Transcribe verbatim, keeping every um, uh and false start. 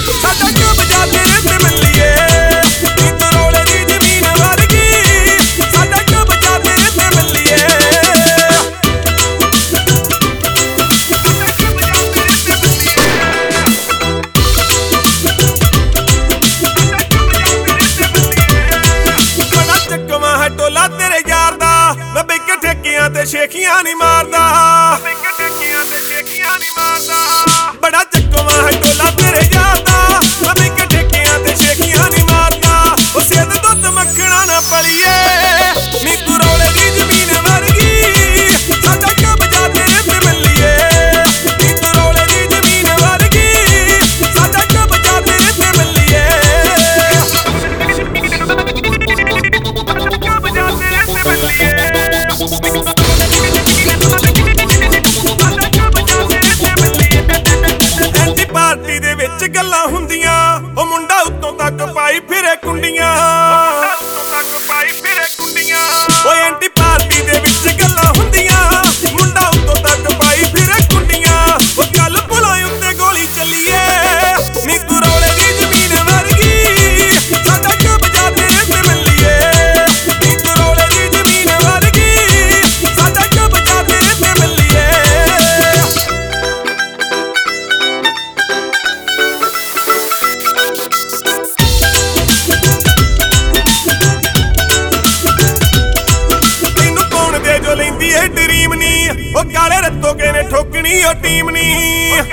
ਸਾਡਾ ਕਬਜ਼ਾ ਤੇਰੇ ਤੇ ਮੱਲੀਏ ਨੀ ਕਰੋੜੇ ਦੀ ਜ਼ਮੀਨ ਵਰਗੀ ਸਾਡਾ ਕਬਜ਼ਾ ਤੇਰੇ ਤੇ ਮੱਲੀਏ ਬੜਾ ਚੱਕਵਾਂ ਹੈ ਟੋਲਾ ਤੇਰੇ ਯਾਰ ਦਾ ਮੈਂ ਬਿਕ ਠੇਕਿਆਂ ਤੇ ਸ਼ੇਖੀਆਂ ਨਹੀਂ ਮਾਰਦਾ ਬਿਕ ਠੇਕਿਆਂ ਤੇ ਸ਼ੇਖੀਆਂ ਨਹੀਂ ਮਾਰਦਾ ਬੜਾ ਚੱਕਵਾਂ ਹੈ ਟੋਲਾ ਤੇਰੇ ਯਾਰ ਦਾ ਮੈਂ ਬਿਕ ਠੇਕਿਆਂ ਤੇ ਸ਼ੇਖੀਆਂ ਨਹੀਂ ਮਾਰਦਾ ਉਹ ਸਿੱਧ ਦੁੱਧ ਮੱਖਣਾ ਨਾ ਪਲੀਏ ਨੀ ਕਰੋੜੇ ਦੀ ਜ਼ਮੀਨ ਵਰਗੀ ਸਾਡਾ ਕਬਜ਼ਾ ਤੇਰੇ ਤੇ ਮੱਲੀਏ ਨੀ ਕਰੋੜੇ ਦੀ ਜ਼ਮੀਨ ਵਰਗੀ ਸਾਡਾ ਕਬਜ਼ਾ ਤੇਰੇ ਤੇ ਮੱਲੀਏ ਕਬਜ਼ਾ ਤੇਰੇ ਤੇ ਮੱਲੀਏ ਪਾਰਟੀ ਦੇ ਵਿੱਚ ਗੱਲਾਂ ਹੁੰਦੀਆਂ ਉਹ ਮੁੰਡਾ ਉੱਤੋਂ ਤੱਕ ਪਾਈ ਫਿਰੇ ਕੁੰਡੀਆਂ ਉੱਤੋਂ ਤੱਕ ਪਾਈ ਫਿਰੇ ਕੁੰਡੀਆਂ ਓਏ ਐਂਟੀ ਪਾਰਟੀ ਦੇ ਵਿੱਚ ਗੱਲਾਂ ਹੁੰਦੀਆਂ ਮੁੰਡਾ ਉੱਤੋਂ ਤੱਕ ਪਾਈ ਫਿਰੇ ਕੁੰਡੀਆਂ ਉਹ ਚੱਲ ਪੁਲਾਂ ਉੱਤੇ ਗੋਲੀ ਚੱਲੀਏ ਨੀ ਕਰੋੜੇ ਦੀ ਜ਼ਮੀਨ ਵਰਗੀ ਸਾਡਾ ਕਬਜ਼ਾ ਤੇਰੇ ਤੇ ਮੱਲੀਏ ਨੀ ਕਰੋੜੇ ਦੀ ਜ਼ਮੀਨ ਵਰਗੀ ਸਾਡਾ ਕਬਜ਼ਾ ਤੇਰੇ ਤੇ ਮੱਲੀਏ ਲੈਂਦੀ ਏ ਡਰੀਮ ਨੀ ਉਹ ਕਾਲੇ ਰੱਤੋ ਕੇ ਨੇ ਠੋਕਣੀ ਉਹ ਟੀਮ ਨੀ